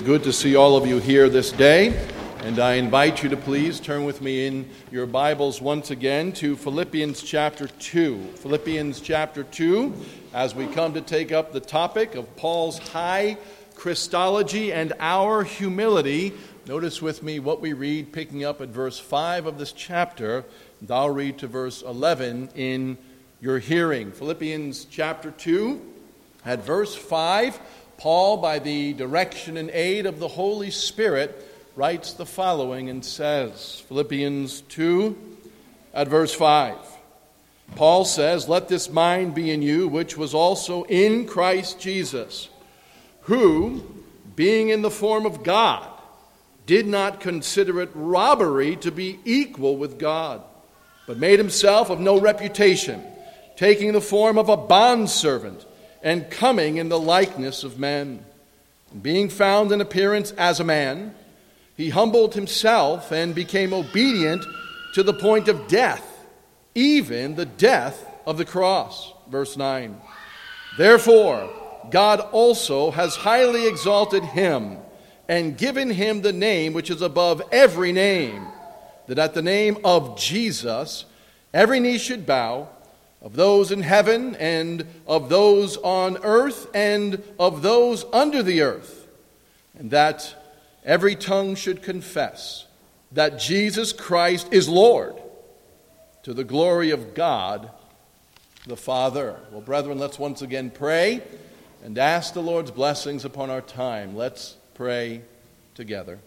good to see all of you here this day, and I invite you to please turn with me in your Bibles once again to Philippians chapter 2. Philippians chapter 2, as we come to take up the topic of Paul's high Christology and our humility. Notice with me what we read, picking up at verse 5 of this chapter, and I'll read to verse 11 in your hearing. Philippians chapter 2, at verse 5, Paul, by the direction and aid of the Holy Spirit, writes the following and says, Philippians 2, at verse 5, Paul says, "Let this mind be in you, which was also in Christ Jesus, who, being in the form of God, did not consider it robbery to be equal with God, but made himself of no reputation, taking the form of a bondservant, and coming in the likeness of men. And being found in appearance as a man, he humbled himself and became obedient to the point of death, even the death of the cross." Verse 9. "Therefore, God also has highly exalted him and given him the name which is above every name, that at the name of Jesus every knee should bow, of those in heaven and of those on earth and of those under the earth, and that every tongue should confess that Jesus Christ is Lord, to the glory of God the Father." Well, brethren, let's once again pray and ask the Lord's blessings upon our time. Let's pray together.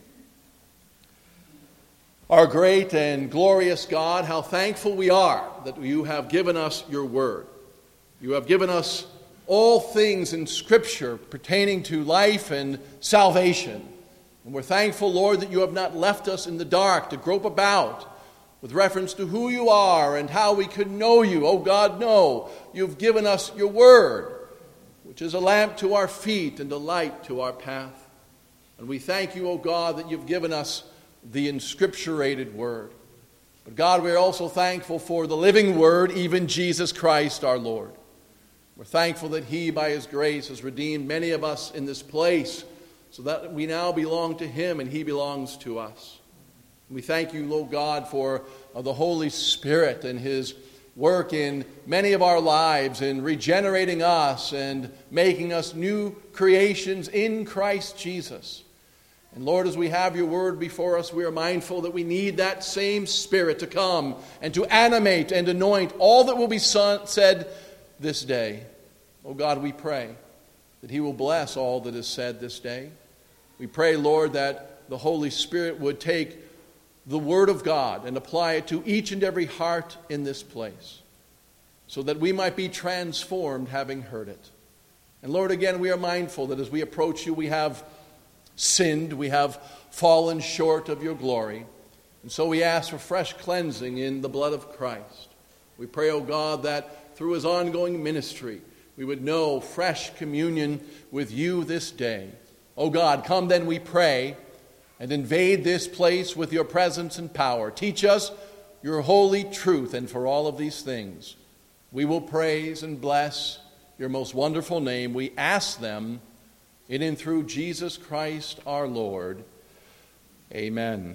Our great and glorious God, how thankful we are that you have given us your word. You have given us all things in Scripture pertaining to life and salvation. And we're thankful, Lord, that you have not left us in the dark to grope about with reference to who you are and how we could know you. Oh God, no. You've given us your word, which is a lamp to our feet and a light to our path. And we thank you, oh God, that you've given us the inscripturated word. But God, we're also thankful for the living word, even Jesus Christ our Lord. We're thankful that he, by his grace, has redeemed many of us in this place so that we now belong to him and he belongs to us. We thank you, Lord God, for the Holy Spirit and his work in many of our lives in regenerating us and making us new creations in Christ Jesus. And Lord, as we have your word before us, we are mindful that we need that same Spirit to come and to animate and anoint all that will be said this day. Oh God, we pray that he will bless all that is said this day. We pray, Lord, that the Holy Spirit would take the word of God and apply it to each and every heart in this place, so that we might be transformed having heard it. And Lord, again, we are mindful that as we approach you, we have sinned, we have fallen short of your glory. And so we ask for fresh cleansing in the blood of Christ. We pray, O God, that through his ongoing ministry, we would know fresh communion with you this day. O God, come then, we pray, and invade this place with your presence and power. Teach us your holy truth, and for all of these things, we will praise and bless your most wonderful name. We ask them in and through Jesus Christ our Lord. Amen.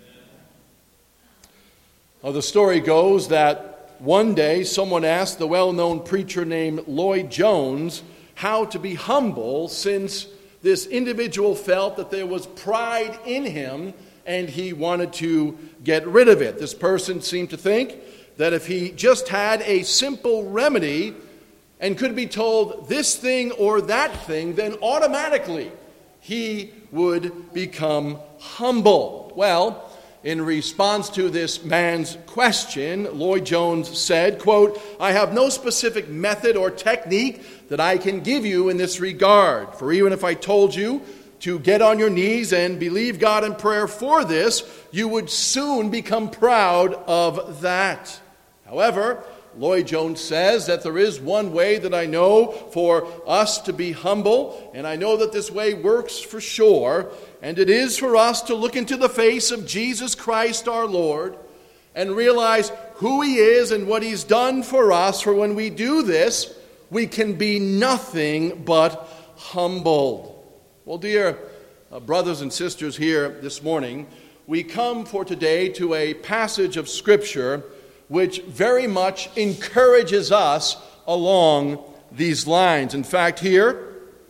Well, the story goes that one day someone asked the well-known preacher named Lloyd Jones how to be humble, since this individual felt that there was pride in him and he wanted to get rid of it. This person seemed to think that if he just had a simple remedy and could be told this thing or that thing, then automatically he would become humble. Well, in response to this man's question, Lloyd Jones said, quote, "I have no specific method or technique that I can give you in this regard. For even if I told you to get on your knees and believe God in prayer for this, you would soon become proud of that. However, Lloyd Jones says that there is one way that I know for us to be humble, and I know that this way works for sure, and it is for us to look into the face of Jesus Christ our Lord and realize who he is and what he's done for us. For when we do this, we can be nothing but humbled." Well, dear brothers and sisters here this morning, we come for today to a passage of Scripture which very much encourages us along these lines. In fact, here,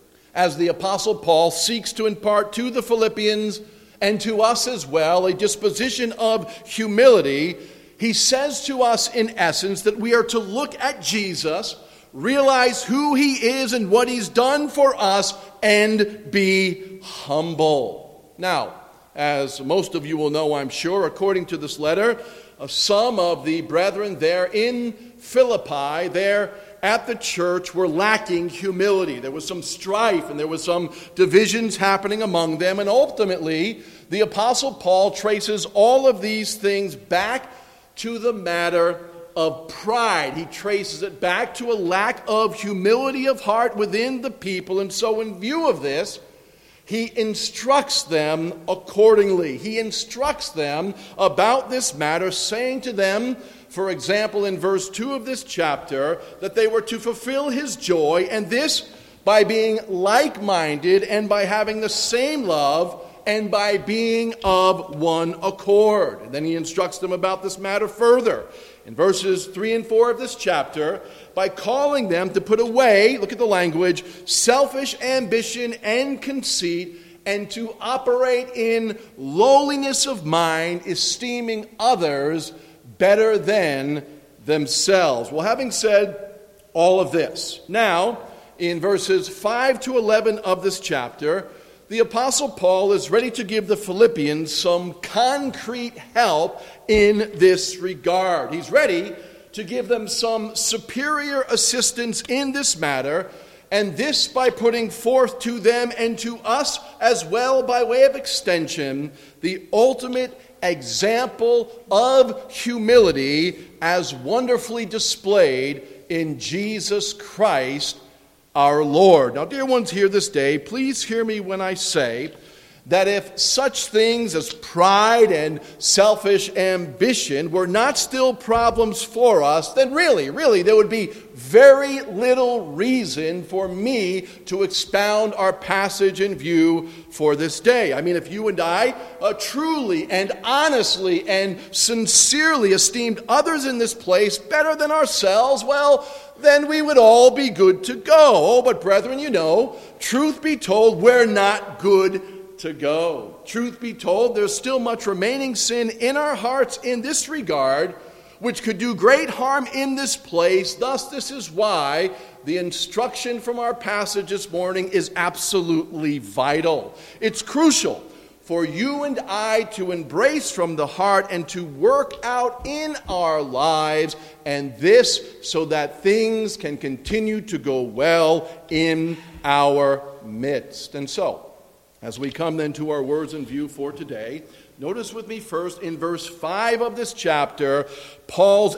as the Apostle Paul seeks to impart to the Philippians and to us as well a disposition of humility, he says to us in essence that we are to look at Jesus, realize who he is and what he's done for us, and be humble. Now, as most of you will know, I'm sure, according to this letter, some of the brethren there in Philippi, there at the church, were lacking humility. There was some strife and there was some divisions happening among them. And ultimately, the Apostle Paul traces all of these things back to the matter of pride. He traces it back to a lack of humility of heart within the people. And so in view of this, he instructs them accordingly. He instructs them about this matter, saying to them, for example, in verse 2 of this chapter, that they were to fulfill his joy, and this by being like-minded and by having the same love and by being of one accord. And then he instructs them about this matter further in verses 3 and 4 of this chapter by calling them to put away, look at the language, selfish ambition and conceit, and to operate in lowliness of mind, esteeming others better than themselves. Well, having said all of this, now in verses 5 to 11 of this chapter, the Apostle Paul is ready to give the Philippians some concrete help in this regard. He's ready to give them some superior assistance in this matter, and this by putting forth to them and to us as well by way of extension the ultimate example of humility as wonderfully displayed in Jesus Christ our Lord. Now, dear ones here this day, please hear me when I say that if such things as pride and selfish ambition were not still problems for us, then really, there would be very little reason for me to expound our passage in view for this day. I mean, if you and I truly and honestly and sincerely esteemed others in this place better than ourselves, well, then we would all be good to go. Oh, but brethren, you know, truth be told, we're not good to go. Truth be told, there's still much remaining sin in our hearts in this regard, which could do great harm in this place. Thus, this is why the instruction from our passage this morning is absolutely vital. It's crucial for you and I to embrace from the heart and to work out in our lives, and this so that things can continue to go well in our midst. And so, as we come then to our words in view for today, notice with me first in verse 5 of this chapter, Paul's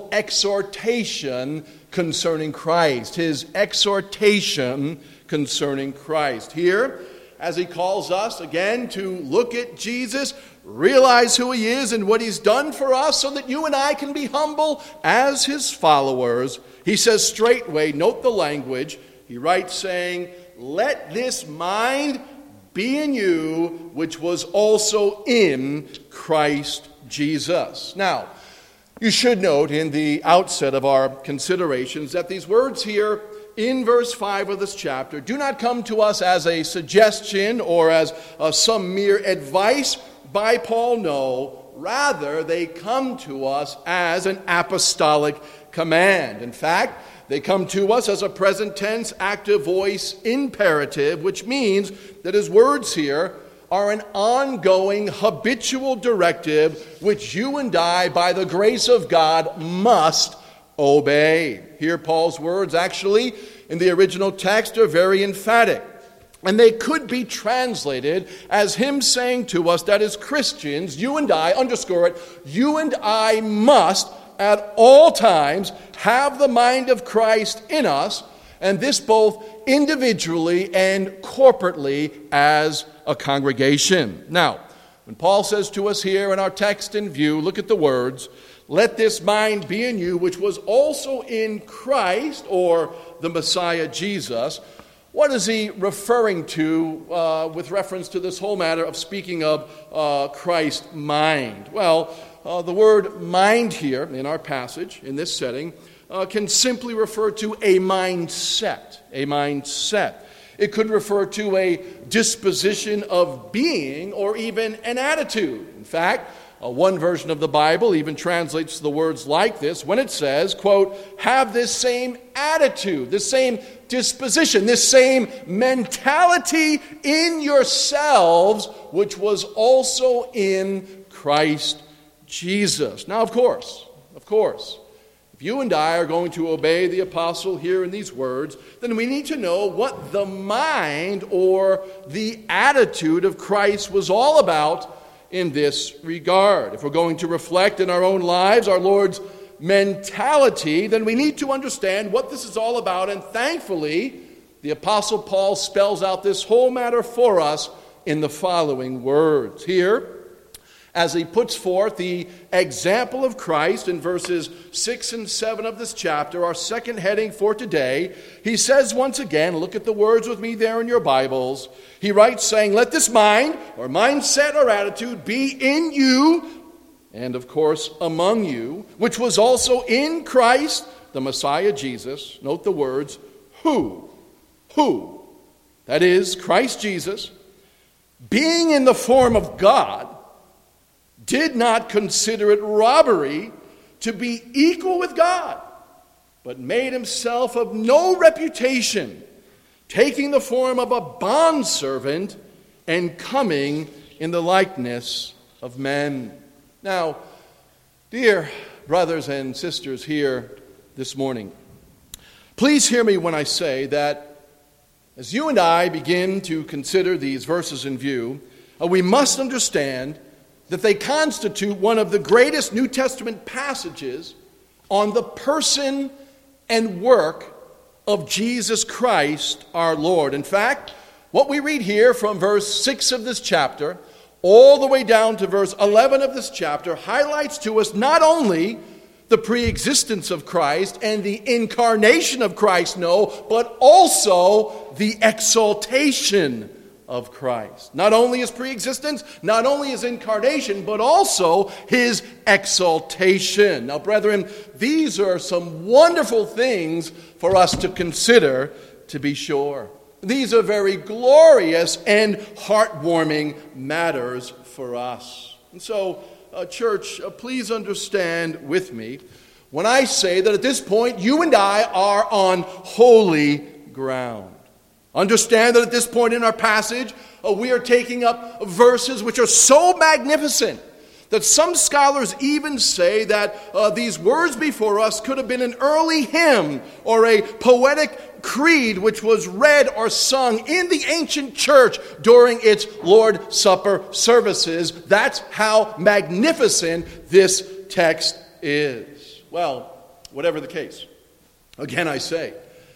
exhortation concerning Christ. His exhortation concerning Christ. Here, as he calls us again to look at Jesus, realize who he is and what he's done for us so that you and I can be humble as his followers, he says straightway, note the language, he writes saying, let this mind be in you, which was also in Christ Jesus. Now, you should note in the outset of our considerations that these words here in verse 5 of this chapter do not come to us as a suggestion or as some mere advice by Paul. No, rather they come to us as an apostolic command. In fact, they come to us as a present tense active voice imperative, which means that his words here are an ongoing habitual directive which you and I, by the grace of God, must obey. Here Paul's words actually in the original text are very emphatic. And they could be translated as him saying to us that as Christians, you and I, underscore it, you and I must at all times have the mind of Christ in us, and this both individually and corporately as a congregation. Now, when Paul says to us here in our text in view, look at the words, let this mind be in you, which was also in Christ, or the Messiah Jesus. What is he referring to with reference to this whole matter of speaking of Christ's mind? Well, the word mind here in our passage, in this setting, can simply refer to a mindset. A mindset. It could refer to a disposition of being or even an attitude. In fact, one version of the Bible even translates the words like this when it says, quote, have this same attitude, this same disposition, this same mentality in yourselves, which was also in Christ Jesus. Now, of course, if you and I are going to obey the apostle here in these words, then we need to know what the mind or the attitude of Christ was all about in this regard. If we're going to reflect in our own lives our Lord's mentality, then we need to understand what this is all about. And thankfully, the Apostle Paul spells out this whole matter for us in the following words. Here, as he puts forth the example of Christ in verses 6 and 7 of this chapter, our second heading for today, he says once again, look at the words with me there in your Bibles. He writes saying, let this mind or mindset or attitude be in you, and of course among you, which was also in Christ, the Messiah Jesus. Note the words, who, that is Christ Jesus, being in the form of God, did not consider it robbery to be equal with God, but made himself of no reputation, taking the form of a bondservant and coming in the likeness of men. Now, dear brothers and sisters here this morning, please hear me when I say that as you and I begin to consider these verses in view, we must understand that they constitute one of the greatest New Testament passages on the person and work of Jesus Christ our Lord. In fact, what we read here from verse 6 of this chapter all the way down to verse 11 of this chapter highlights to us not only the pre-existence of Christ and the incarnation of Christ, but also the exaltation of Christ. Not only his pre-existence, not only his incarnation, but also his exaltation. Now, brethren, these are some wonderful things for us to consider, to be sure. These are very glorious and heartwarming matters for us. And so, church, please understand with me when I say that at this point you and I are on holy ground. Understand that at this point in our passage, we are taking up verses which are so magnificent that some scholars even say that these words before us could have been an early hymn or a poetic creed which was read or sung in the ancient church during its Lord's Supper services. That's how magnificent this text is. Well, whatever the case, again I say,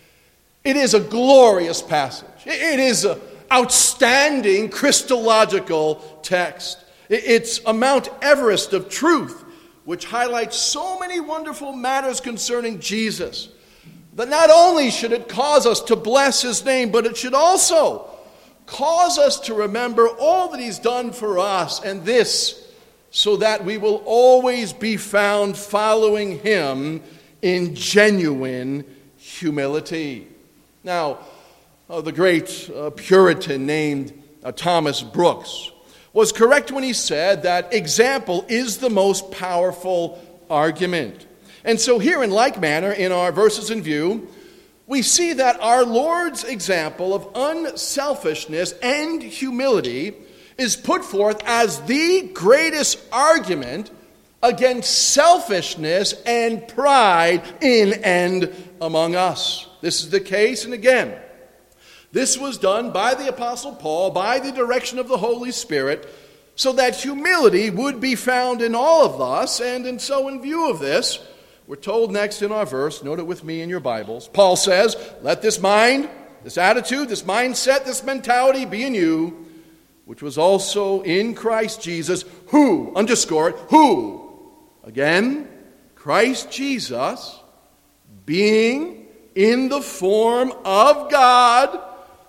it is a glorious passage. It is an outstanding Christological text. It's a Mount Everest of truth, which highlights so many wonderful matters concerning Jesus, that not only should it cause us to bless his name, but it should also cause us to remember all that he's done for us, and this so that we will always be found following him in genuine humility. Now, the great Puritan named Thomas Brooks was correct when he said that example is the most powerful argument. And so here in like manner, in our verses in view, we see that our Lord's example of unselfishness and humility is put forth as the greatest argument against selfishness and pride in and among us. This is the case, and again, this was done by the Apostle Paul, by the direction of the Holy Spirit, so that humility would be found in all of us. And so in view of this, we're told next in our verse, note it with me in your Bibles, Paul says, let this mind, this attitude, this mindset, this mentality be in you, which was also in Christ Jesus, who, underscore it, who, again, Christ Jesus, being in the form of God,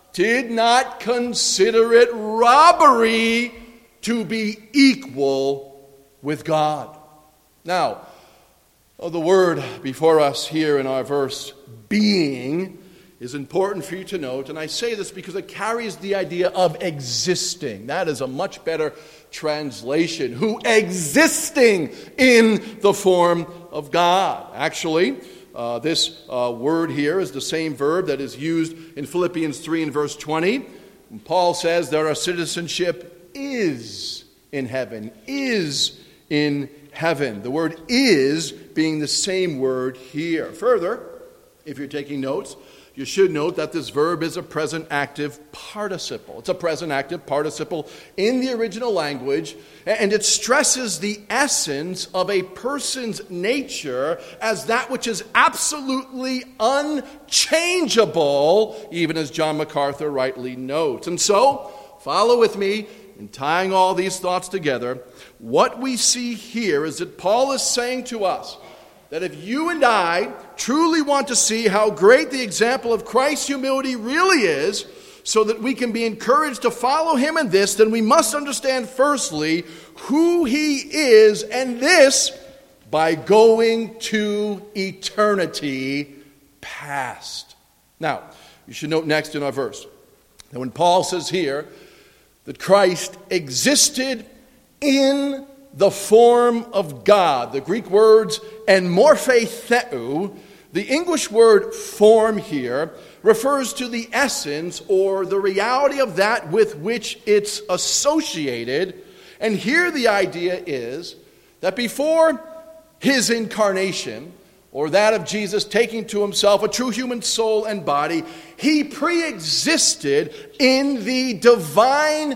did not consider it robbery to be equal with God. Now, the word before us here in our verse, being, is important for you to note, and I say this because it carries the idea of existing. That is a much better translation. Who existing in the form of God. Actually, this word here is the same verb that is used in Philippians 3 and verse 20. And Paul says that our citizenship is in heaven, is in heaven. The word is being the same word here. Further, if you're taking notes, you should note that this verb is a present active participle. It's a present active participle in the original language, and it stresses the essence of a person's nature as that which is absolutely unchangeable, even as John MacArthur rightly notes. And so, follow with me in tying all these thoughts together. What we see here is that Paul is saying to us that if you and I truly want to see how great the example of Christ's humility really is, so that we can be encouraged to follow him in this, then we must understand firstly who he is, and this by going to eternity past. Now, you should note next in our verse that when Paul says here that Christ existed in the form of God, the Greek words en morphe theou, the English word form here refers to the essence or the reality of that with which it's associated. And here the idea is that before his incarnation, or that of Jesus taking to himself a true human soul and body, he pre-existed in the divine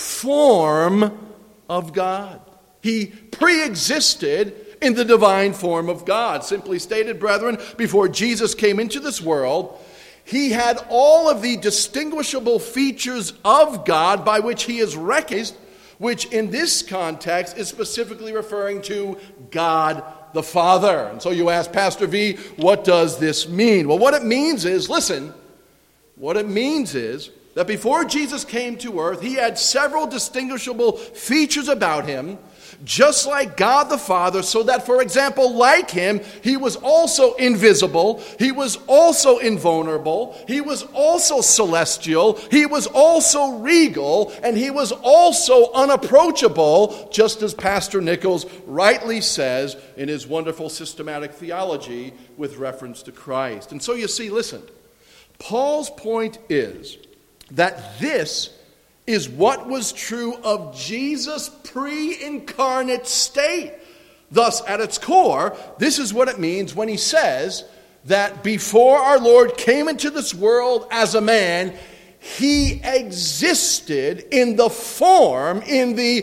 form of God. He pre-existed in the divine form of God. Simply stated, brethren, before Jesus came into this world, he had all of the distinguishable features of God by which he is recognized, which in this context is specifically referring to God the Father. And so you ask, Pastor V, what does this mean? Well, what it means is, listen, what it means is that before Jesus came to earth, he had several distinguishable features about him, just like God the Father, so that, for example, like him, he was also invisible, he was also invulnerable, he was also celestial, he was also regal, and he was also unapproachable, just as Pastor Nichols rightly says in his wonderful systematic theology with reference to Christ. And so you see, listen, Paul's point is that this is what was true of Jesus' pre-incarnate state. Thus, at its core, this is what it means when he says that before our Lord came into this world as a man, he existed in the form, in the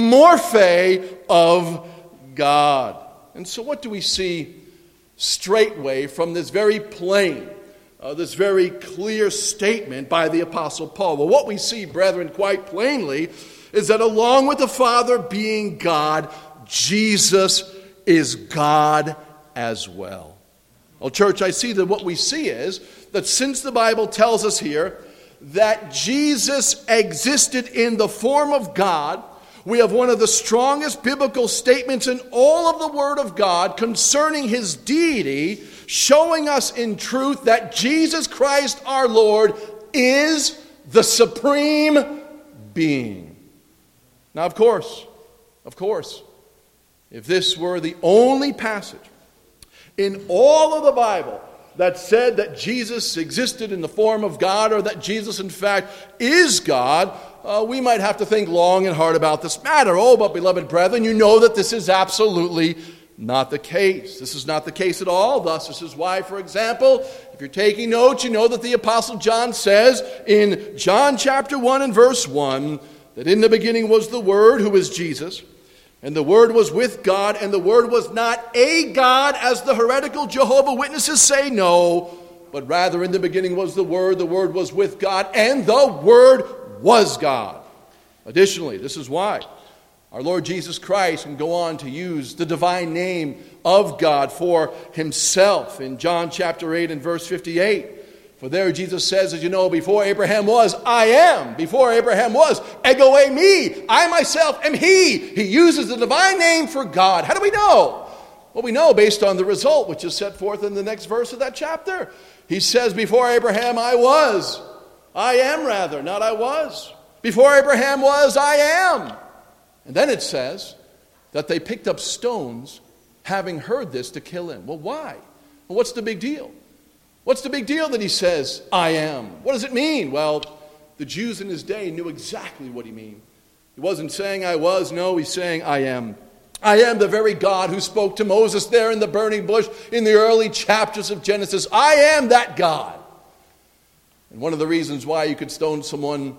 morphe of God. And so what do we see straightway from this very plain, this very clear statement by the Apostle Paul? Well, what we see, brethren, quite plainly is that along with the Father being God, Jesus is God as well. Well, church, I see that what we see is that since the Bible tells us here that Jesus existed in the form of God, we have one of the strongest biblical statements in all of the Word of God concerning his deity, showing us in truth that Jesus Christ our Lord is the supreme being. Now, of course, if this were the only passage in all of the Bible that said that Jesus existed in the form of God, or that Jesus in fact is God, we might have to think long and hard about this matter. Oh, but beloved brethren, you know that this is absolutely not the case. This is not the case at all. Thus, this is why, for example, if you're taking notes, you know that the Apostle John says in John chapter 1 and verse 1 that in the beginning was the Word, who is Jesus, and the Word was with God, and the Word was not a God, as the heretical Jehovah Witnesses say, no, but rather in the beginning was the Word was with God, and the Word was God. Additionally, this is why our Lord Jesus Christ can go on to use the divine name of God for himself in John chapter 8 and verse 58. For there Jesus says, as you know, before Abraham was, I am. Before Abraham was, ego eimi. I myself am he. He uses the divine name for God. How do we know? Well, we know based on the result, which is set forth in the next verse of that chapter. He says, before Abraham I was. I am rather, not I was. Before Abraham was, I am. And then it says that they picked up stones, having heard this, to kill him. Well, why? Well, what's the big deal? What's the big deal that he says, I am? What does it mean? Well, the Jews in his day knew exactly what he meant. He wasn't saying I was, no, he's saying I am. I am the very God who spoke to Moses there in the burning bush in the early chapters of Genesis. I am that God. And one of the reasons why you could stone someone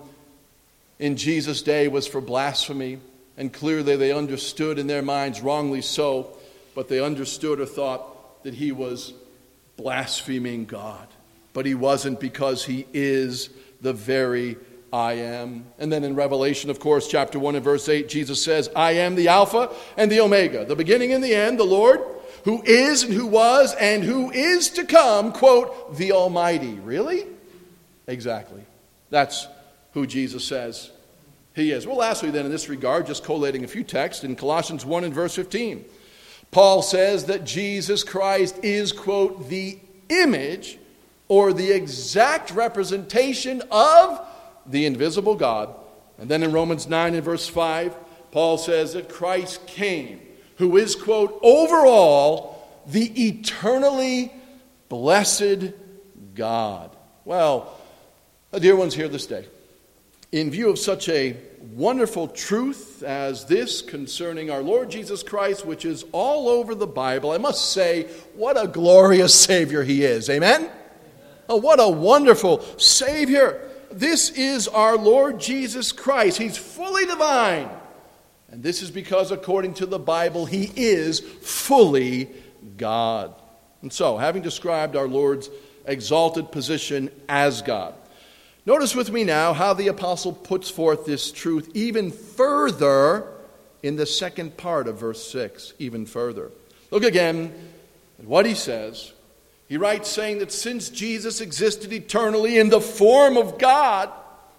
in Jesus' day was for blasphemy. And clearly they understood in their minds, wrongly so, but they understood or thought that he was blaspheming God. But he wasn't, because he is the very I am. And then in Revelation, of course, chapter 1 and verse 8, Jesus says, I am the Alpha and the Omega, the beginning and the end, the Lord, who is and who was and who is to come, quote, the Almighty. Really? Exactly. That's who Jesus says he is. Well, lastly then, in this regard, just collating a few texts, in Colossians 1 and verse 15, Paul says that Jesus Christ is, quote, the image or the exact representation of the invisible God. And then in Romans 9 and verse 5, Paul says that Christ came, who is, quote, over all, the eternally blessed God. Well, dear ones here this day, in view of such a wonderful truth as this concerning our Lord Jesus Christ, which is all over the Bible, I must say, what a glorious Savior he is. Amen? Oh, what a wonderful Savior. This is our Lord Jesus Christ. He's fully divine. And this is because, according to the Bible, he is fully God. And so, having described our Lord's exalted position as God, notice with me now how the apostle puts forth this truth even further in the second part of verse 6. Even further. Look again at what he says. He writes, saying that since Jesus existed eternally in the form of God,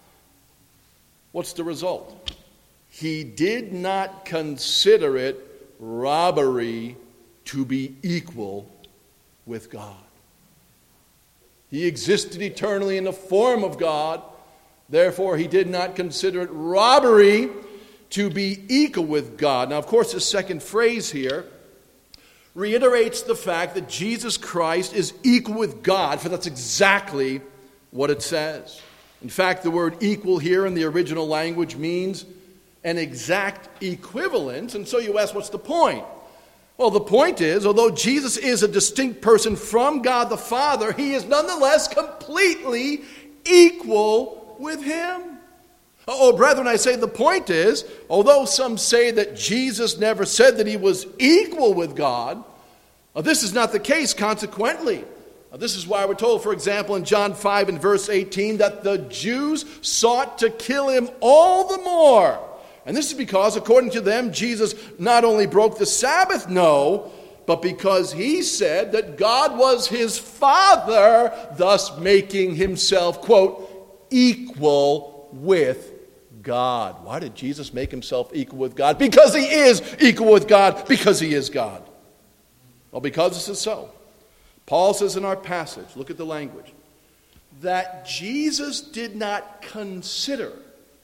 what's the result? He did not consider it robbery to be equal with God. He existed eternally in the form of God. Therefore, he did not consider it robbery to be equal with God. Now, of course, the second phrase here reiterates the fact that Jesus Christ is equal with God, for that's exactly what it says. In fact, the word equal here in the original language means an exact equivalent. And so you ask, what's the point? Well, the point is, although Jesus is a distinct person from God the Father, he is nonetheless completely equal with him. Oh, brethren, I say the point is, although some say that Jesus never said that he was equal with God, this is not the case, consequently. This is why we're told, for example, in John 5 and verse 18, that the Jews sought to kill him all the more. And this is because, according to them, Jesus not only broke the Sabbath, no, but because he said that God was his Father, thus making himself, quote, equal with God. Why did Jesus make himself equal with God? Because he is equal with God, because he is God. Well, because this is so, Paul says in our passage, look at the language, that Jesus did not consider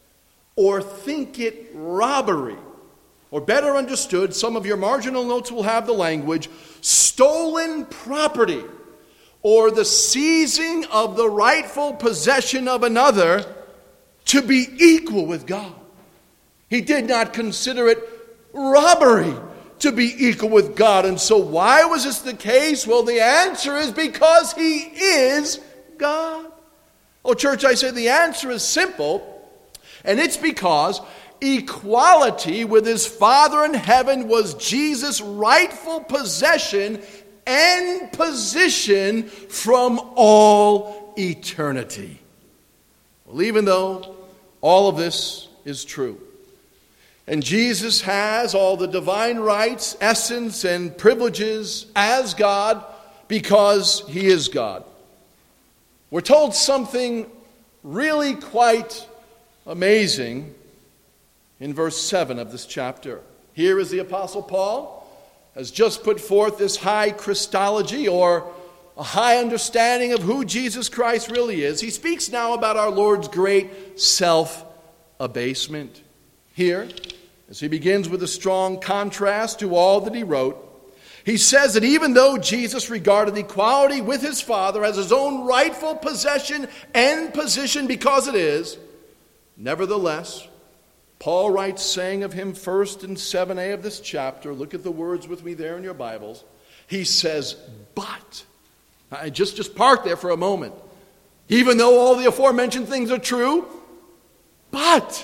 or think it robbery, or better understood, some of your marginal notes will have the language, stolen property, or the seizing of the rightful possession of another, to be equal with God. He did not consider it robbery to be equal with God. And so why was this the case? Well, the answer is because he is God. Oh, church, I say the answer is simple, and it's because equality with his Father in heaven was Jesus' rightful possession and position from all eternity. Well, even though all of this is true, and Jesus has all the divine rights, essence, and privileges as God because he is God, we're told something really quite amazing in verse 7 of this chapter. Here is the Apostle Paul has just put forth this high Christology, or a high understanding of who Jesus Christ really is. He speaks now about our Lord's great self-abasement. Here, as he begins with a strong contrast to all that he wrote, he says that even though Jesus regarded equality with his Father as his own rightful possession and position, because it is, nevertheless, Paul writes, saying of him first in 7a of this chapter, look at the words with me there in your Bibles, he says, but. Just park there for a moment. Even though all the aforementioned things are true, but.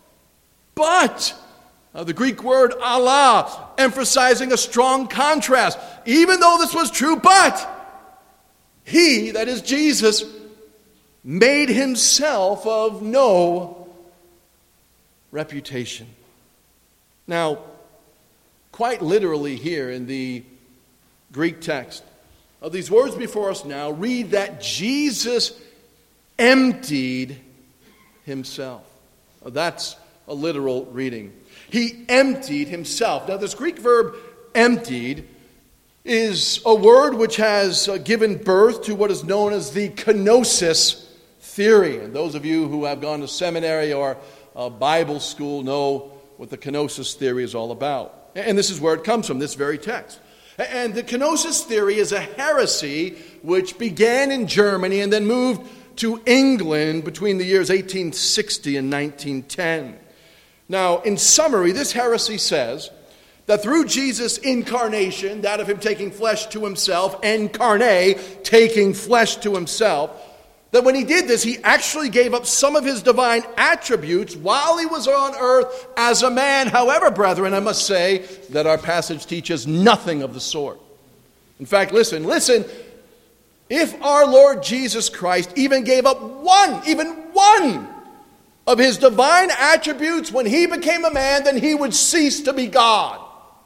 The Greek word Allah, emphasizing a strong contrast. Even though this was true, but he, that is Jesus, made himself of no reputation. Now, quite literally here in the Greek text, of these words before us now, read that Jesus emptied himself. That's a literal reading. He emptied himself. Now, this Greek verb emptied is a word which has given birth to what is known as the kenosis theory. And those of you who have gone to seminary or Bible school know what the kenosis theory is all about. And this is where it comes from, this very text. And the kenosis theory is a heresy which began in Germany and then moved to England between the years 1860 and 1910. Now, in summary, this heresy says that through Jesus' incarnation, that of him taking flesh to himself, incarnate, taking flesh to himself, that when he did this, he actually gave up some of his divine attributes while he was on earth as a man. However, brethren, I must say that our passage teaches nothing of the sort. In fact, listen, if our Lord Jesus Christ even gave up one of his divine attributes when he became a man, then he would cease to be God.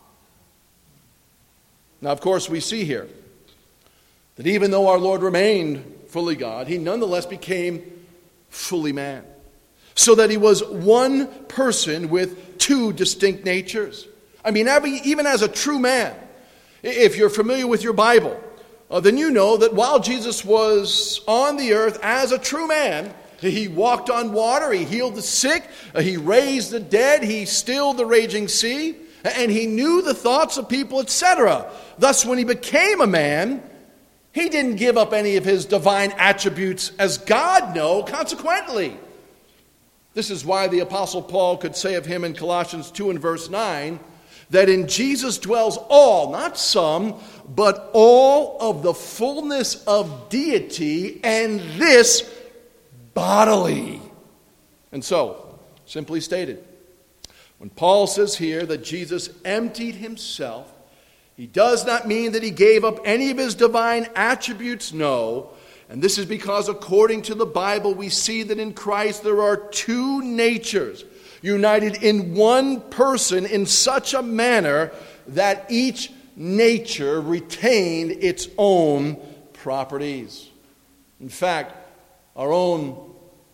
Now, of course, we see here that even though our Lord remained fully God, he nonetheless became fully man. So that he was one person with two distinct natures. I mean, even as a true man, if you're familiar with your Bible, then you know that while Jesus was on the earth as a true man, he walked on water, he healed the sick, he raised the dead, he stilled the raging sea, and he knew the thoughts of people, etc. Thus, when he became a man, he didn't give up any of his divine attributes as God, no, consequently. This is why the Apostle Paul could say of him in Colossians 2 and verse 9, that in Jesus dwells all, not some, but all of the fullness of deity, and this bodily. And so, simply stated, when Paul says here that Jesus emptied himself, he does not mean that he gave up any of his divine attributes, no. And this is because according to the Bible, we see that in Christ there are two natures united in one person in such a manner that each nature retained its own properties. In fact, our own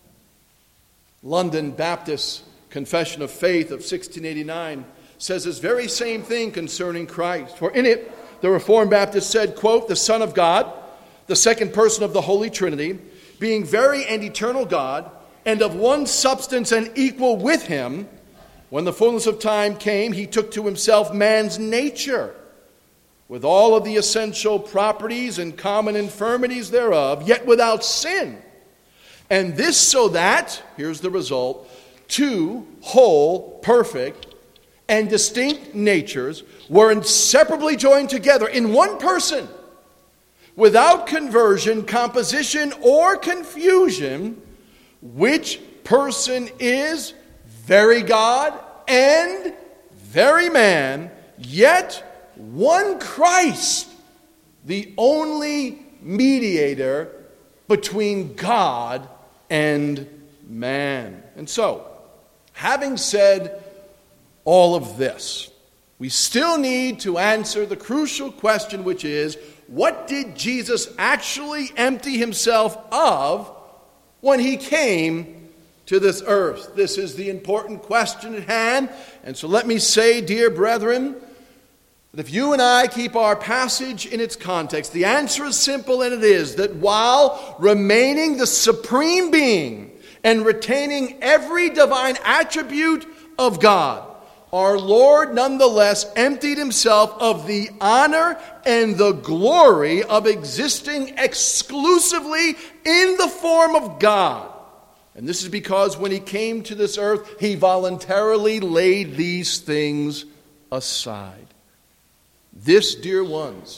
London Baptist Confession of Faith of 1689 says this very same thing concerning Christ. For in it, the Reformed Baptist said, quote, the Son of God, the second person of the Holy Trinity, being very and eternal God, and of one substance and equal with him, when the fullness of time came, he took to himself man's nature, with all of the essential properties and common infirmities thereof, yet without sin. And this so that, here's the result, two whole, perfect, and distinct natures were inseparably joined together in one person, without conversion, composition, or confusion, which person is very God and very man, yet one Christ, the only mediator between God and man. And so, having said all of this, we still need to answer the crucial question, which is, what did Jesus actually empty himself of when he came to this earth? This is the important question at hand. And so let me say, dear brethren, that if you and I keep our passage in its context, the answer is simple, and it is that while remaining the supreme being and retaining every divine attribute of God, our Lord nonetheless emptied himself of the honor and the glory of existing exclusively in the form of God. And this is because when he came to this earth, he voluntarily laid these things aside. This, dear ones,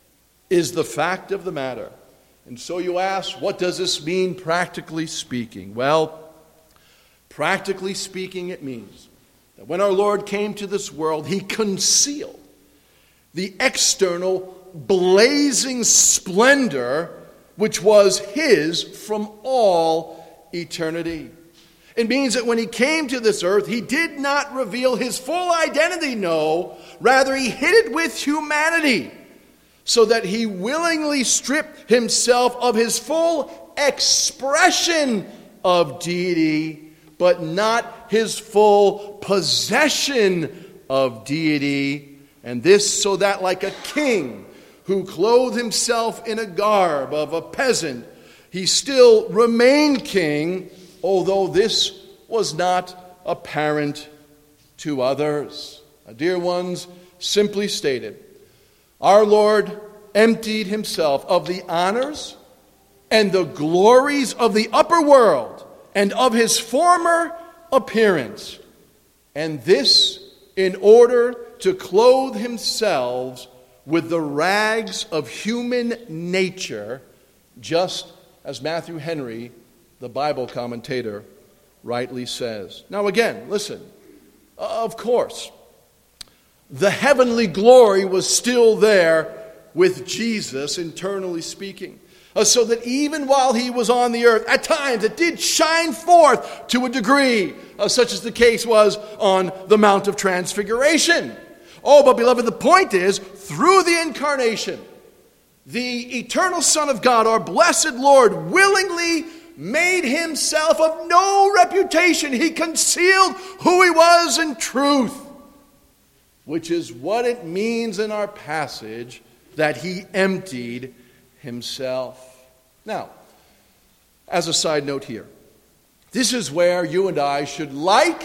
is the fact of the matter. And so you ask, what does this mean practically speaking? Well, practically speaking, it means that when our Lord came to this world, he concealed the external blazing splendor which was his from all eternity. It means that when he came to this earth, he did not reveal his full identity, no. Rather, he hid it with humanity, so that he willingly stripped himself of his full expression of deity, but not his full possession of deity. And this so that, like a king who clothed himself in a garb of a peasant, he still remained king, although this was not apparent to others. Now, dear ones, simply stated, our Lord emptied himself of the honors and the glories of the upper world and of his former appearance, and this in order to clothe himself with the rags of human nature, just as Matthew Henry, the Bible commentator, rightly says. Now again, listen, of course, the heavenly glory was still there with Jesus, internally speaking. So that even while he was on the earth, at times it did shine forth to a degree, such as the case was on the Mount of Transfiguration. Oh, but beloved, the point is, through the incarnation, the eternal Son of God, our blessed Lord, willingly made himself of no reputation. He concealed who he was in truth, which is what it means in our passage that he emptied himself. Now, as a side note here, this is where you and I should like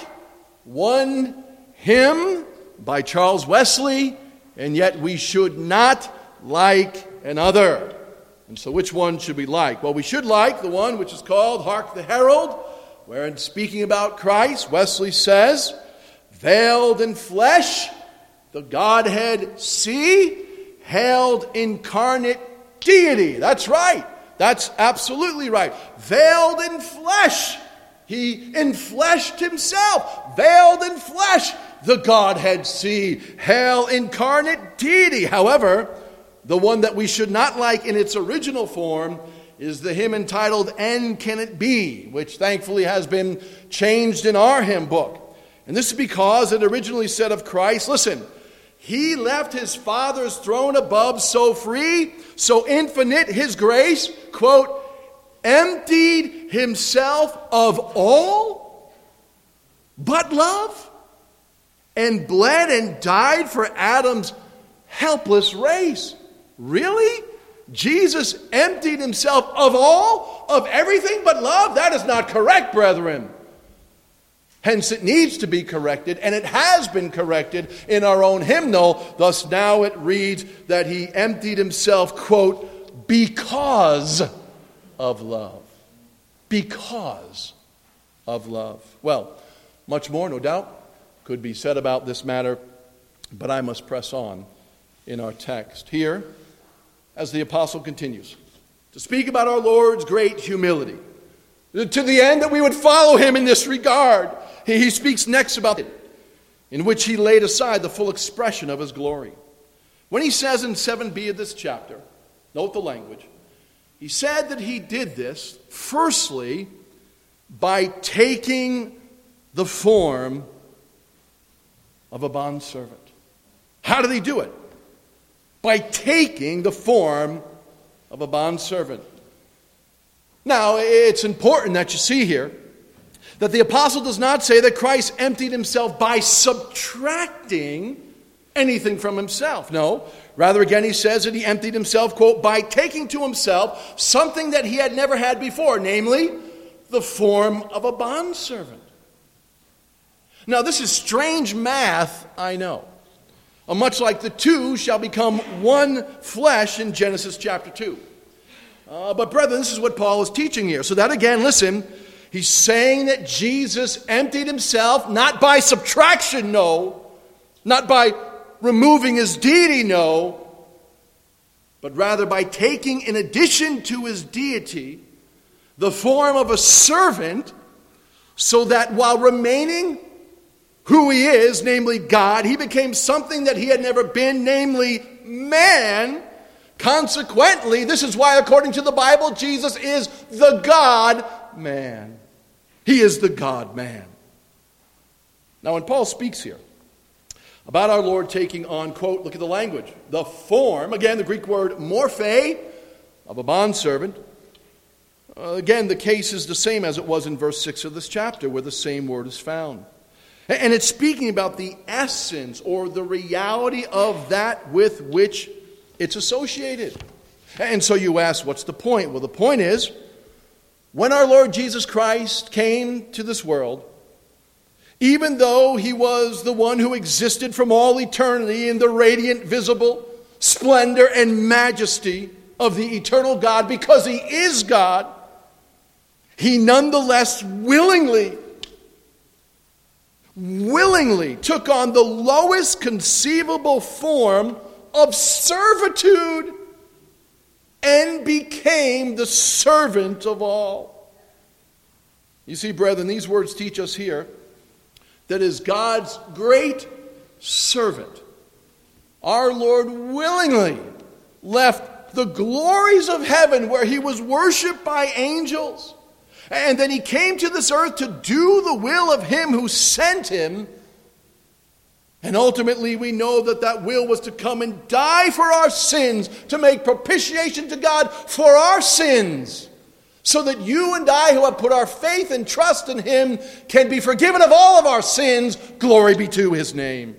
one hymn by Charles Wesley, and yet we should not like another. And so which one should we like? Well, we should like the one which is called Hark the Herald, where in speaking about Christ, Wesley says, veiled in flesh, the Godhead see, hailed incarnate deity. That's right. That's absolutely right. Veiled in flesh. He enfleshed himself. Veiled in flesh, the Godhead see, hail incarnate deity. However, the one that we should not like in its original form is the hymn entitled And Can It Be, which thankfully has been changed in our hymn book. And this is because it originally said of Christ, listen, he left his Father's throne above, so free, so infinite his grace, quote, emptied himself of all but love, and bled and died for Adam's helpless race. Really? Jesus emptied himself of all, of everything but love? That is not correct, brethren. Hence, it needs to be corrected, and it has been corrected in our own hymnal. Thus, now it reads that he emptied himself, quote, because of love. Because of love. Well, much more, no doubt, could be said about this matter, but I must press on in our text. Here, as the apostle continues to speak about our Lord's great humility, to the end that we would follow him in this regard, he speaks next about it, in which he laid aside the full expression of his glory. When he says in 7b of this chapter, note the language, he said that he did this, firstly, by taking the form of a bondservant. How did he do it? By taking the form of a bondservant. Now, it's important that you see here that the apostle does not say that Christ emptied himself by subtracting anything from himself. No, rather again he says that he emptied himself, quote, by taking to himself something that he had never had before, namely the form of a bondservant. Now, this is strange math, I know. Much like the two shall become one flesh in Genesis chapter 2. But brethren, this is what Paul is teaching here. So that again, listen, he's saying that Jesus emptied himself not by subtraction, no, not by removing his deity, no, but rather by taking, in addition to his deity, the form of a servant, so that while remaining who he is, namely God, he became something that he had never been, namely man. Consequently, this is why, according to the Bible, Jesus is the God-man. He is the God-man. Now, when Paul speaks here about our Lord taking on, quote, look at the language, the form, again, the Greek word morphe, of a bondservant, again, the case is the same as it was in verse 6 of this chapter, where the same word is found. And it's speaking about the essence or the reality of that with which it's associated. And so you ask, what's the point? Well, the point is, when our Lord Jesus Christ came to this world, even though he was the one who existed from all eternity in the radiant, visible splendor and majesty of the eternal God, because he is God, he nonetheless willingly took on the lowest conceivable form of servitude and became the servant of all. You see, brethren, these words teach us here that as God's great servant, our Lord willingly left the glories of heaven where he was worshipped by angels, and then he came to this earth to do the will of him who sent him. And ultimately we know that that will was to come and die for our sins, to make propitiation to God for our sins, so that you and I who have put our faith and trust in him can be forgiven of all of our sins. Glory be to his name.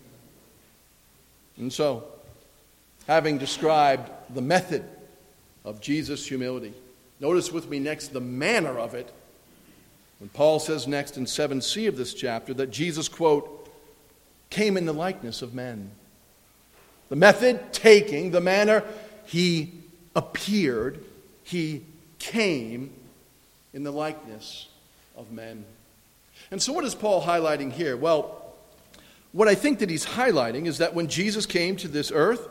And so, having described the method of Jesus' humility, notice with me next the manner of it. When Paul says next in 7c of this chapter that Jesus, quote, came in the likeness of men. The method, taking, the manner, he appeared, he came in the likeness of men. And so what is Paul highlighting here? Well, what I think that he's highlighting is that when Jesus came to this earth,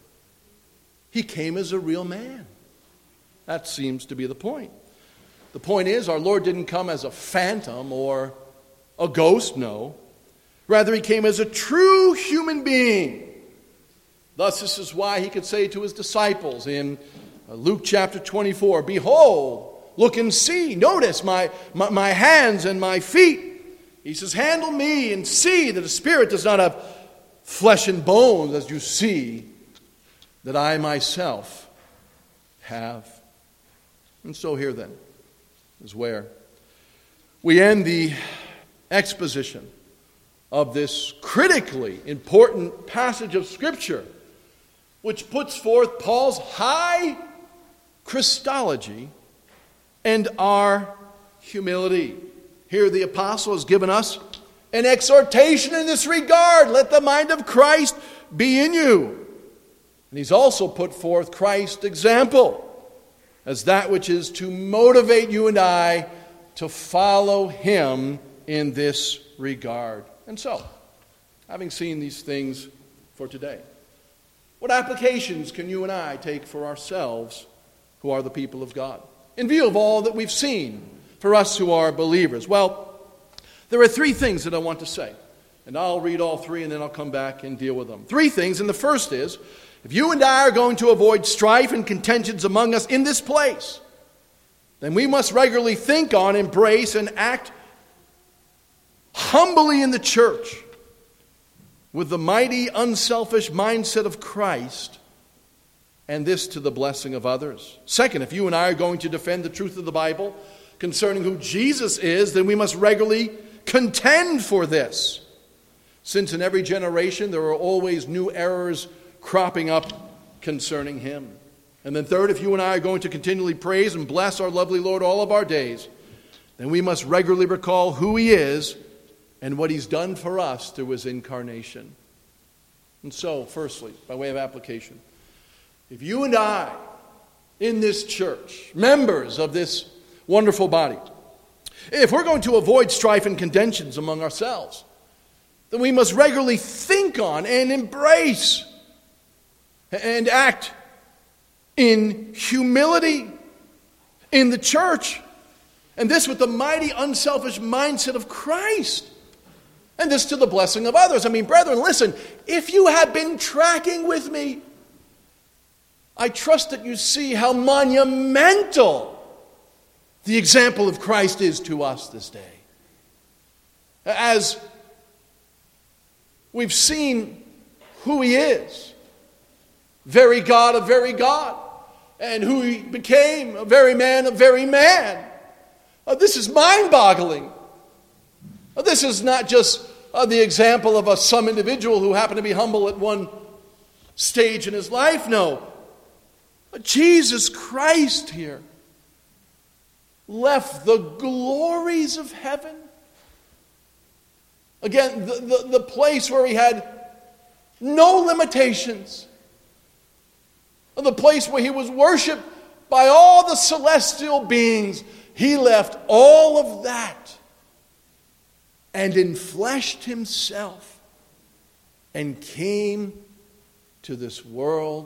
he came as a real man. That seems to be the point. The point is, our Lord didn't come as a phantom or a ghost, no. Rather, he came as a true human being. Thus, this is why he could say to his disciples in Luke chapter 24, behold, look and see, notice my hands and my feet. He says, handle me and see that the Spirit does not have flesh and bones, as you see that I myself have. And so here then is where we end the exposition of this critically important passage of Scripture, which puts forth Paul's high Christology and our humility. Here the apostle has given us an exhortation in this regard. Let the mind of Christ be in you. And he's also put forth Christ's example as that which is to motivate you and I to follow him in this regard. And so, having seen these things for today, what applications can you and I take for ourselves who are the people of God, in view of all that we've seen for us who are believers? Well, there are three things that I want to say, and I'll read all three and then I'll come back and deal with them. Three things, and the first is, if you and I are going to avoid strife and contentions among us in this place, then we must regularly think on, embrace, and act humbly in the church with the mighty, unselfish mindset of Christ, and this to the blessing of others. Second, if you and I are going to defend the truth of the Bible concerning who Jesus is, then we must regularly contend for this. Since in every generation there are always new errors cropping up concerning him. And then third, if you and I are going to continually praise and bless our lovely Lord all of our days, then we must regularly recall who he is and what he's done for us through his incarnation. And so, firstly, by way of application, if you and I, in this church, members of this wonderful body, if we're going to avoid strife and contentions among ourselves, then we must regularly think on and embrace and act in humility in the church. And this with the mighty, unselfish mindset of Christ. And this to the blessing of others. I mean, brethren, listen, if you have been tracking with me, I trust that you see how monumental the example of Christ is to us this day. As we've seen who he is, very God of very God, and who he became, a very man of very man. This is mind-boggling. This is not just the example of some individual who happened to be humble at one stage in his life. No. Jesus Christ here left the glories of heaven. Again, the place where he had no limitations. The place where he was worshipped by all the celestial beings. He left all of that and enfleshed himself and came to this world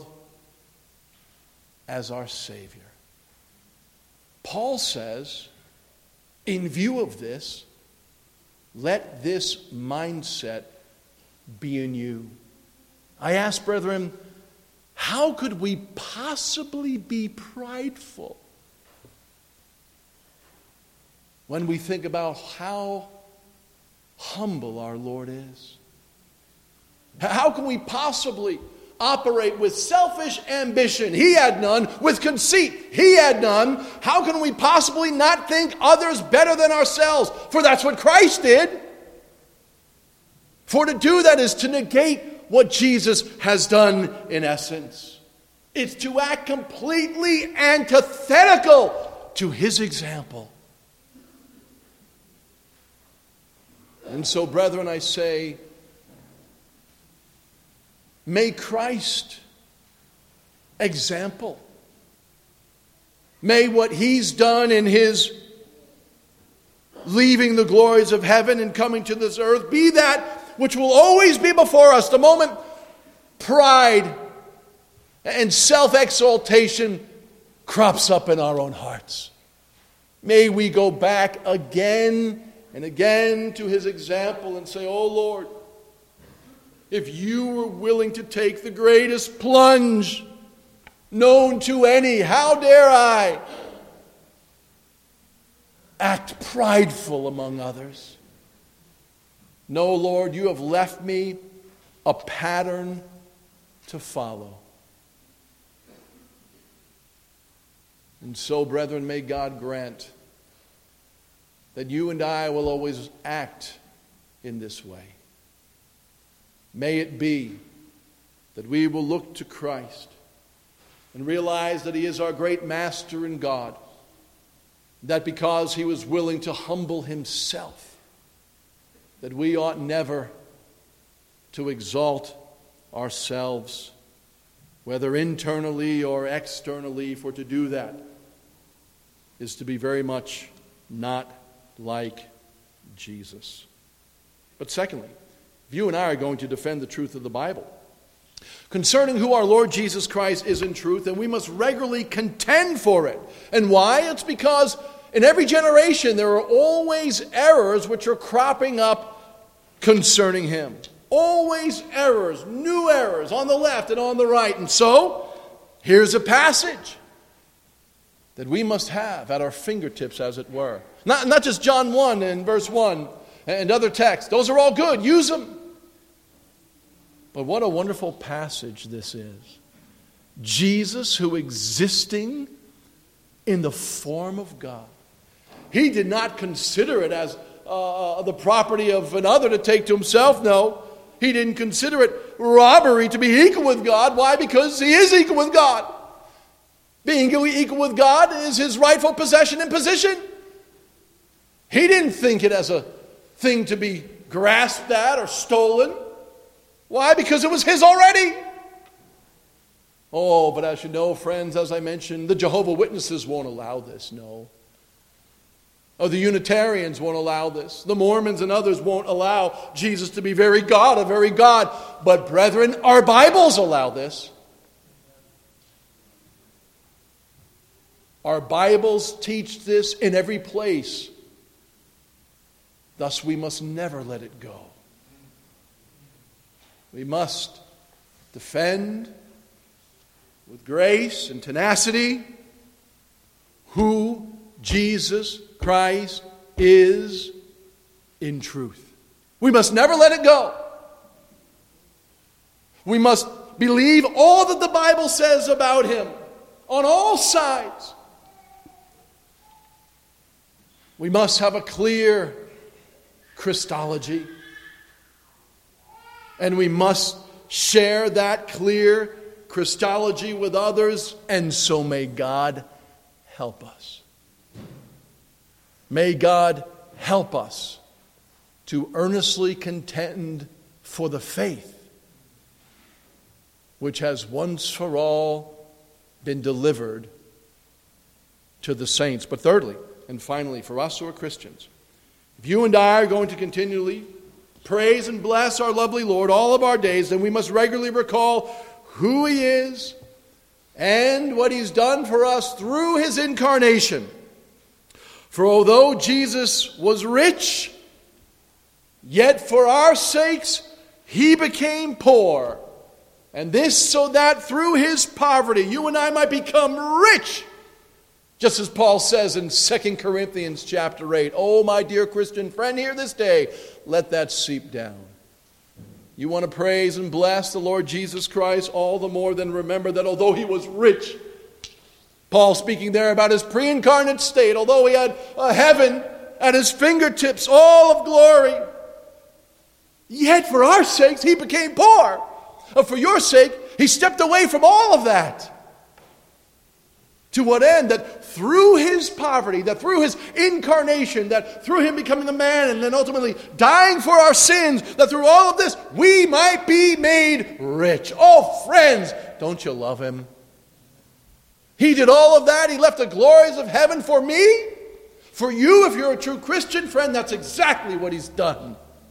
as our Savior. Paul says, in view of this, let this mindset be in you. I ask, brethren, how could we possibly be prideful when we think about how humble our Lord is? How can we possibly operate with selfish ambition? He had none. With conceit, he had none. How can we possibly not think others better than ourselves? For that's what Christ did. For to do that is to negate what Jesus has done in essence. It's to act completely antithetical to his example. And so, brethren, I say, may Christ example, may what he's done in his leaving the glories of heaven and coming to this earth be that which will always be before us the moment pride and self-exaltation crops up in our own hearts. May we go back again and again to his example and say, "Oh Lord, if you were willing to take the greatest plunge known to any, how dare I act prideful among others? No, Lord, you have left me a pattern to follow." And so, brethren, may God grant that you and I will always act in this way. May it be that we will look to Christ and realize that he is our great master and God, that because he was willing to humble himself, that we ought never to exalt ourselves, whether internally or externally, for to do that is to be very much not like Jesus. But secondly, if you and I are going to defend the truth of the Bible concerning who our Lord Jesus Christ is in truth, then we must regularly contend for it. And why? It's because in every generation there are always errors which are cropping up concerning him. Always errors, new errors on the left and on the right. And so, here's a passage that we must have at our fingertips, as it were. Not just John 1 and verse 1 and other texts. Those are all good. Use them. But what a wonderful passage this is. Jesus, who existing in the form of God, he did not consider it as the property of another to take to himself. No, he didn't consider it robbery to be equal with God. Why? Because he is equal with God. Being equal with God is his rightful possession and position. He didn't think it as a thing to be grasped at or stolen. Why? Because it was his already. Oh, but as you know, friends, as I mentioned, the Jehovah's Witnesses won't allow this, no. Oh, the Unitarians won't allow this. The Mormons and others won't allow Jesus to be very God, a very God. But brethren, our Bibles allow this. Our Bibles teach this in every place. Thus, we must never let it go. We must defend with grace and tenacity who Jesus Christ is in truth. We must never let it go. We must believe all that the Bible says about him on all sides. We must have a clear Christology. And we must share that clear Christology with others, and so may God help us. May God help us to earnestly contend for the faith which has once for all been delivered to the saints. But thirdly, and finally, for us who are Christians, if you and I are going to continually praise and bless our lovely Lord all of our days, then we must regularly recall who he is and what he's done for us through his incarnation. For although Jesus was rich, yet for our sakes he became poor. And this so that through his poverty you and I might become rich. Just as Paul says in 2 Corinthians chapter 8, oh, my dear Christian friend, here this day, let that seep down. You want to praise and bless the Lord Jesus Christ all the more, then remember that although he was rich, Paul speaking there about his pre-incarnate state, although he had heaven at his fingertips, all of glory, yet for our sakes he became poor. For your sake, he stepped away from all of that. To what end? That through his poverty, that through his incarnation, that through him becoming a man and then ultimately dying for our sins, that through all of this, we might be made rich. Oh, friends, don't you love him? He did all of that. He left the glories of heaven for me. For you, if you're a true Christian friend, that's exactly what he's done.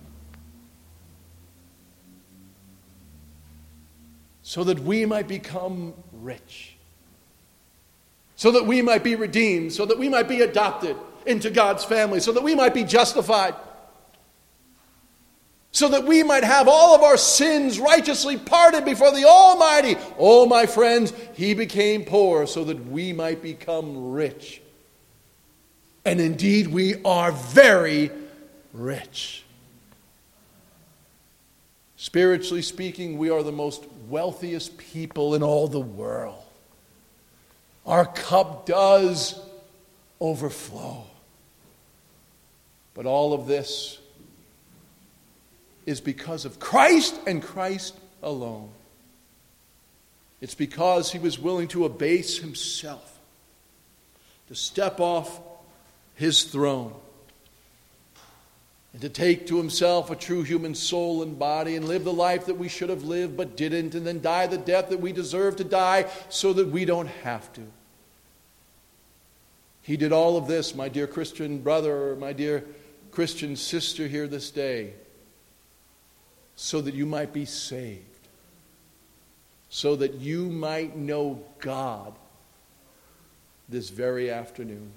So that we might become rich. So that we might be redeemed. So that we might be adopted into God's family. So that we might be justified. So that we might have all of our sins righteously parted before the Almighty. Oh, my friends, he became poor so that we might become rich. And indeed, we are very rich. Spiritually speaking, we are the most wealthiest people in all the world. Our cup does overflow. But all of this is because of Christ and Christ alone. It's because he was willing to abase himself, to step off his throne, and to take to himself a true human soul and body and live the life that we should have lived but didn't, and then die the death that we deserve to die so that we don't have to. He did all of this, my dear Christian brother, or my dear Christian sister here this day, so that you might be saved, so that you might know God this very afternoon.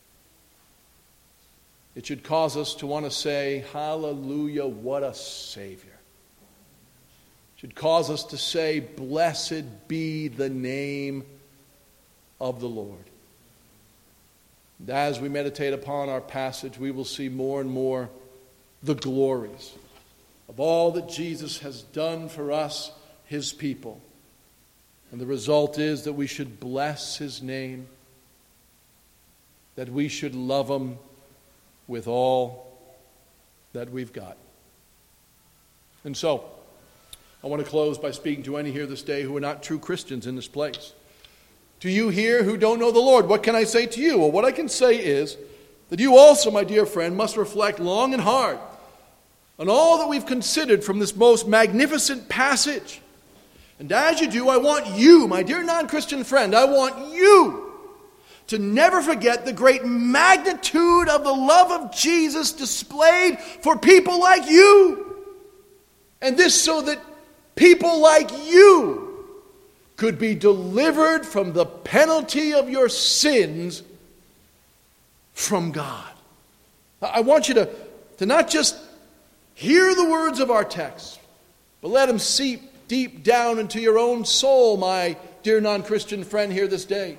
It should cause us to want to say, hallelujah, what a Savior. It should cause us to say, blessed be the name of the Lord. And as we meditate upon our passage, we will see more and more the glories of all that Jesus has done for us, his people. And the result is that we should bless his name, that we should love him with all that we've got. And so, I want to close by speaking to any here this day who are not true Christians in this place. To you here who don't know the Lord, what can I say to you? Well, what I can say is that you also, my dear friend, must reflect long and hard on all that we've considered from this most magnificent passage. And as you do, I want you, my dear non-Christian friend, I want you to never forget the great magnitude of the love of Jesus displayed for people like you. And this so that people like you could be delivered from the penalty of your sins from God. I want you to not just hear the words of our text, but let them seep deep down into your own soul, my dear non-Christian friend here this day.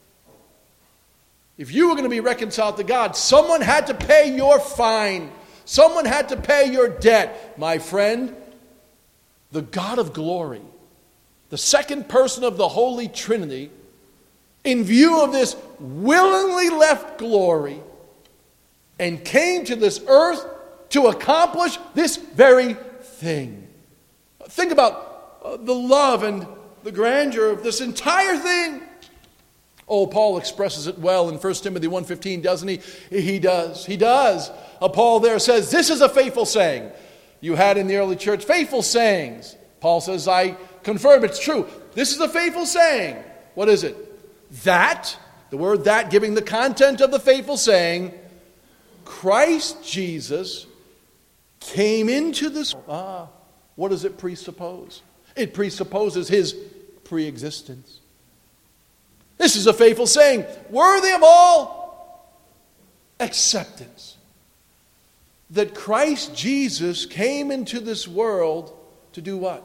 If you were going to be reconciled to God, someone had to pay your fine. Someone had to pay your debt. My friend, the God of glory, the second person of the Holy Trinity, in view of this, willingly left glory and came to this earth to accomplish this very thing. Think about the love and the grandeur of this entire thing. Oh, Paul expresses it well in 1 Timothy 1:15, doesn't he? He does. Paul there says, this is a faithful saying. You had in the early church faithful sayings. Paul says, I confirm it's true. This is a faithful saying. What is it? That, the word that giving the content of the faithful saying, Christ Jesus came into this. What does it presuppose? It presupposes his pre-existence. This is a faithful saying, worthy of all acceptance. That Christ Jesus came into this world to do what?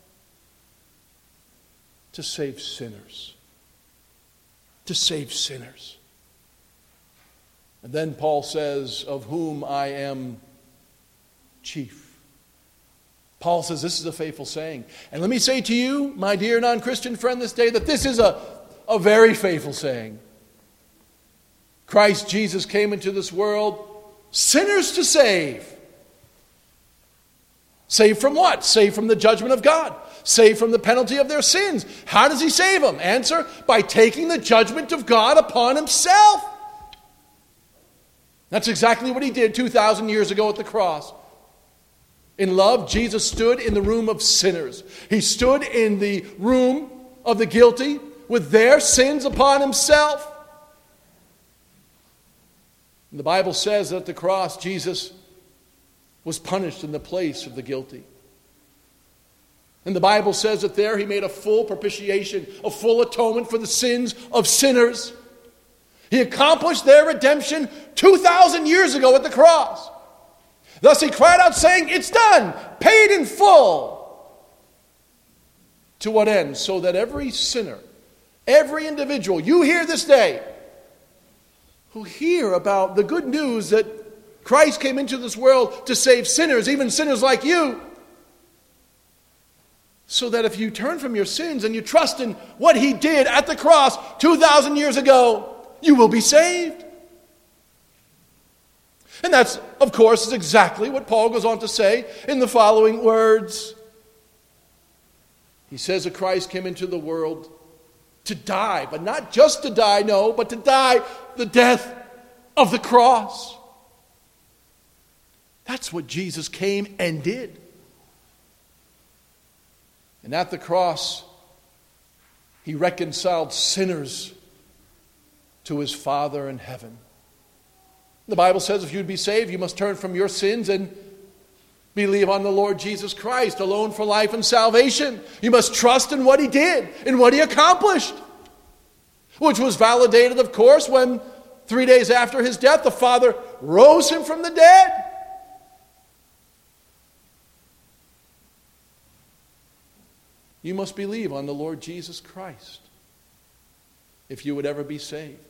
To save sinners. To save sinners. And then Paul says, of whom I am chief. Paul says this is a faithful saying. And let me say to you, my dear non-Christian friend this day, that this is a very faithful saying. Christ Jesus came into this world, sinners to save. Save from what? Save from the judgment of God. Save from the penalty of their sins. How does he save them? Answer, by taking the judgment of God upon himself. That's exactly what he did 2,000 years ago at the cross. In love, Jesus stood in the room of sinners. He stood in the room of the guilty with their sins upon himself. And the Bible says that at the cross, Jesus was punished in the place of the guilty. And the Bible says that there he made a full propitiation, a full atonement for the sins of sinners. He accomplished their redemption 2,000 years ago at the cross. Thus he cried out saying, it's done, paid in full. To what end? So that every sinner, every individual you hear this day, who hear about the good news that Christ came into this world to save sinners, even sinners like you, so that if you turn from your sins and you trust in what he did at the cross 2,000 years ago, you will be saved. And that's, of course, is exactly what Paul goes on to say in the following words. He says that Christ came into the world to die, but not just to die, no, but to die the death of the cross. That's what Jesus came and did. And at the cross, he reconciled sinners to his Father in heaven. The Bible says if you'd be saved, you must turn from your sins and believe on the Lord Jesus Christ alone for life and salvation. You must trust in what he did, in what he accomplished, which was validated, of course, when 3 days after his death, the Father rose him from the dead. You must believe on the Lord Jesus Christ if you would ever be saved.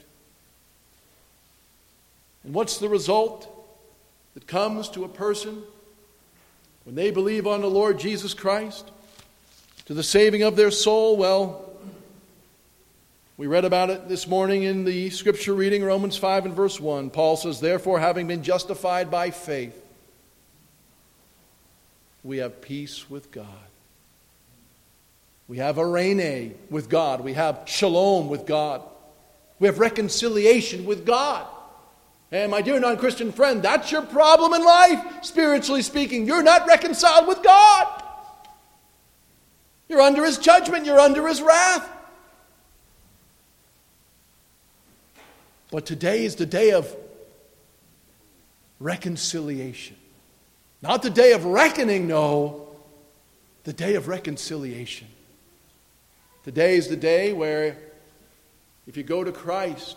And what's the result that comes to a person When they believe on the Lord Jesus Christ to the saving of their soul, well, we read about it this morning in the scripture reading, Romans 5 and verse 1. Paul says, therefore, having been justified by faith, we have peace with God. We have eirene with God. We have shalom with God. We have reconciliation with God. And my dear non-Christian friend, that's your problem in life, spiritually speaking. You're not reconciled with God. You're under His judgment. You're under His wrath. But today is the day of reconciliation. Not the day of reckoning, no. The day of reconciliation. Today is the day where if you go to Christ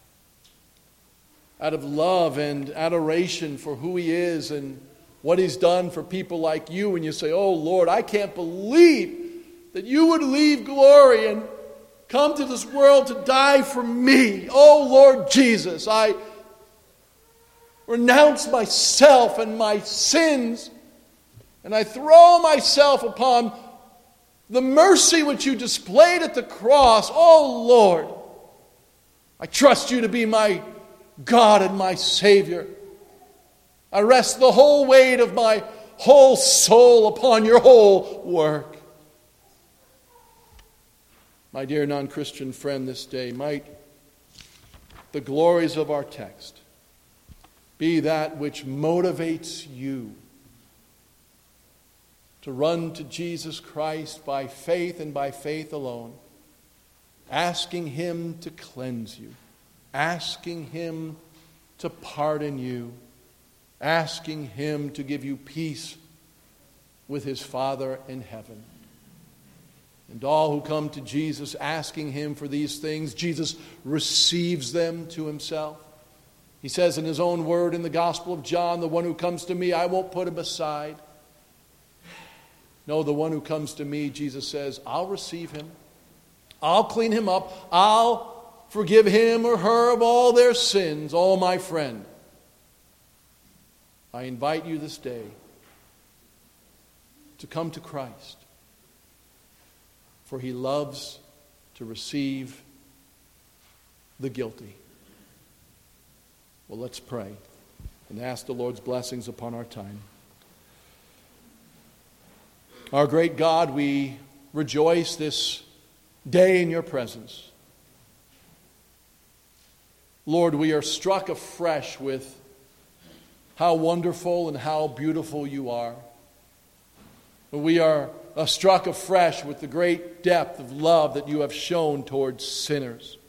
out of love and adoration for who He is and what He's done for people like you, and you say, oh Lord, I can't believe that you would leave glory and come to this world to die for me. Oh Lord Jesus, I renounce myself and my sins, and I throw myself upon the mercy which you displayed at the cross. Oh Lord, I trust you to be my God and my Savior. I rest the whole weight of my whole soul upon your whole work. My dear non-Christian friend, this day might the glories of our text be that which motivates you to run to Jesus Christ by faith and by faith alone, asking Him to cleanse you, asking Him to pardon you, asking Him to give you peace with His Father in heaven. And all who come to Jesus asking Him for these things, Jesus receives them to Himself. He says in His own word in the Gospel of John, the one who comes to me, I won't put him aside. No, the one who comes to me, Jesus says, I'll receive him. I'll clean him up. I'll forgive him or her of all their sins. Oh, my friend, I invite you this day to come to Christ, for He loves to receive the guilty. Well, let's pray and ask the Lord's blessings upon our time. Our great God, we rejoice this day in your presence. Lord, we are struck afresh with how wonderful and how beautiful you are. We are struck afresh with the great depth of love that you have shown towards sinners.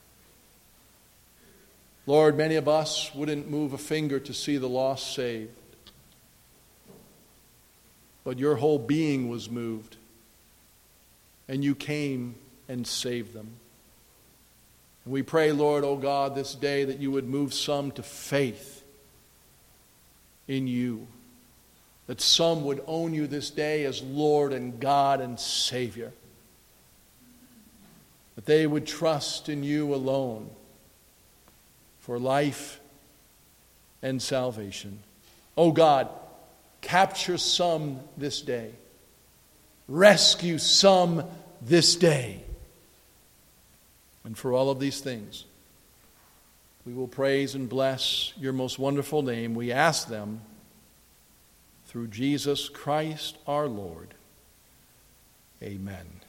Lord, many of us wouldn't move a finger to see the lost saved. But your whole being was moved, and you came and saved them. And we pray, Lord, oh God, this day that you would move some to faith in you, that some would own you this day as Lord and God and Savior, that they would trust in you alone for life and salvation. Oh God, capture some this day. Rescue some this day. And for all of these things, we will praise and bless your most wonderful name. We ask them through Jesus Christ our Lord. Amen.